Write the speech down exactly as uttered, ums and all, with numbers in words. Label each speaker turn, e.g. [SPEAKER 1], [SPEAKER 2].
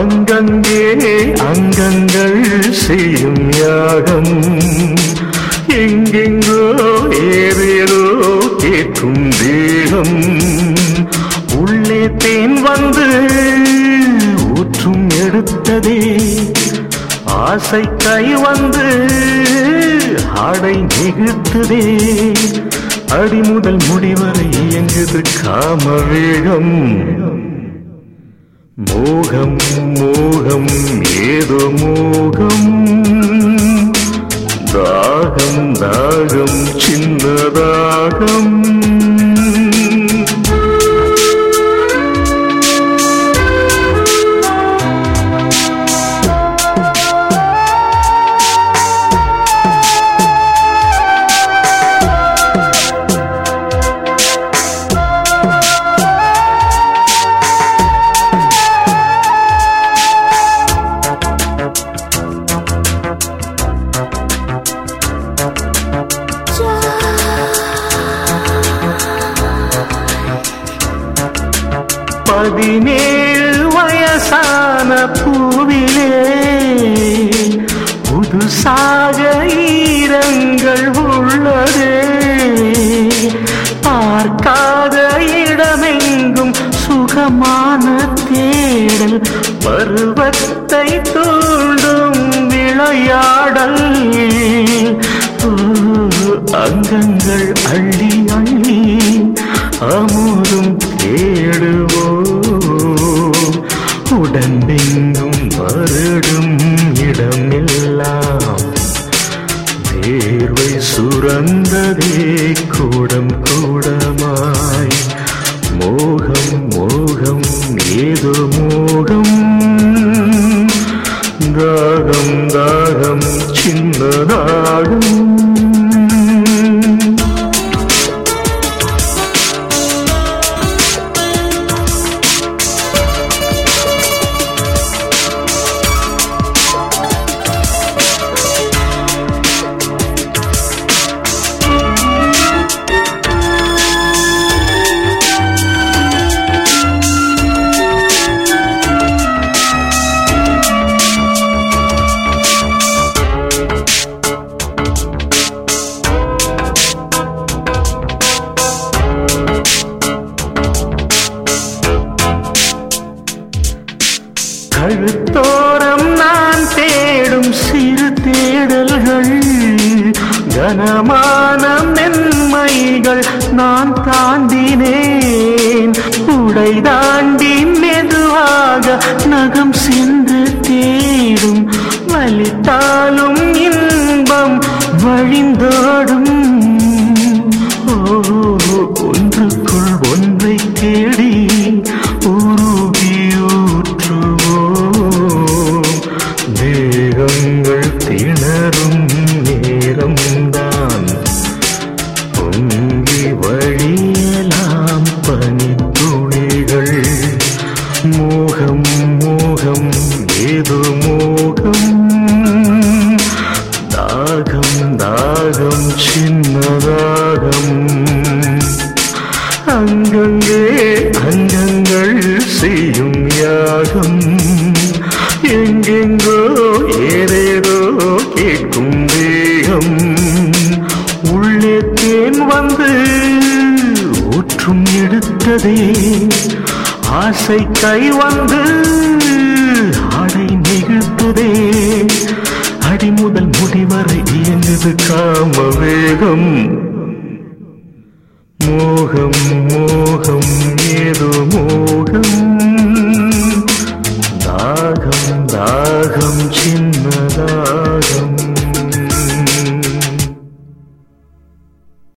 [SPEAKER 1] அங்கங்கே அங்கங்கள் செய்யும் யாகம், எங்கெங்கோ ஏதேதோ கேட்கும் தேகம். உள்ளே தேன் வந்து ஊற்றும் எடுத்ததே, ஆசை கை வந்து ஆடை நிகழ்த்ததே. அடிமுதல் முடிவரை இயங்குது காமவேகம். மோகம் மோகம் ஏதோ மோகம், தாகம் தாகம் சின்ன தாகம். பதினேழு வயசான பூவிலே புதுசாக ஈரங்கள் உள்ளதே. பார்க்காத இடமெங்கும் சுகமான தேடல், பருவத்தை தூண்டும் விளையாடல். அங்கங்கள் அள்ளி அள்ளி அமுதும் தேடுவோம். உடம்பெங்கும் வருடும் இடமெல்லாம் தேர்வை சுரந்ததே கூடம் கூடமாய். மோகம் மோகம் ஏதோ மோகம், தாகம் தாகம் சின்ன தாகம். கழுத்தோரம் நான் தேடும் சிறு தேடல்கள், கனமான மென்மைகள் நான் தாண்டினேன். உடை தாண்டி மெதுவாக நகம் சென்று தேடும், வலித்தாலும் இன்பம் வழிந்தோடும். ஓ, ஒன்றுக்குள் ஒன்றை தேடி தேகங்கள் திணறும் நேரம்தான், பொங்கி வழியலாம் பனித்துளிகள். மோகம் மோகம் ஏதோ மோகம், தாகம் தாகம் சின்ன தாகம். அங்கங்கே அங்கங்கள் செய்யும் யாகம், எங்கெங்கோ ஏதேதோ கேட்கும் தேகம். உள்ளே தேன் வந்து ஊற்றும் எடுத்ததே, ஆசை கை வந்து ஆடை நிகழ்த்ததே. அடிமுதல் முடிவரை இயங்குது காமவேகம். மோகம் மோகம் ஏதோ மோகம், தாகம் தாகம் சின்ன தாகம்.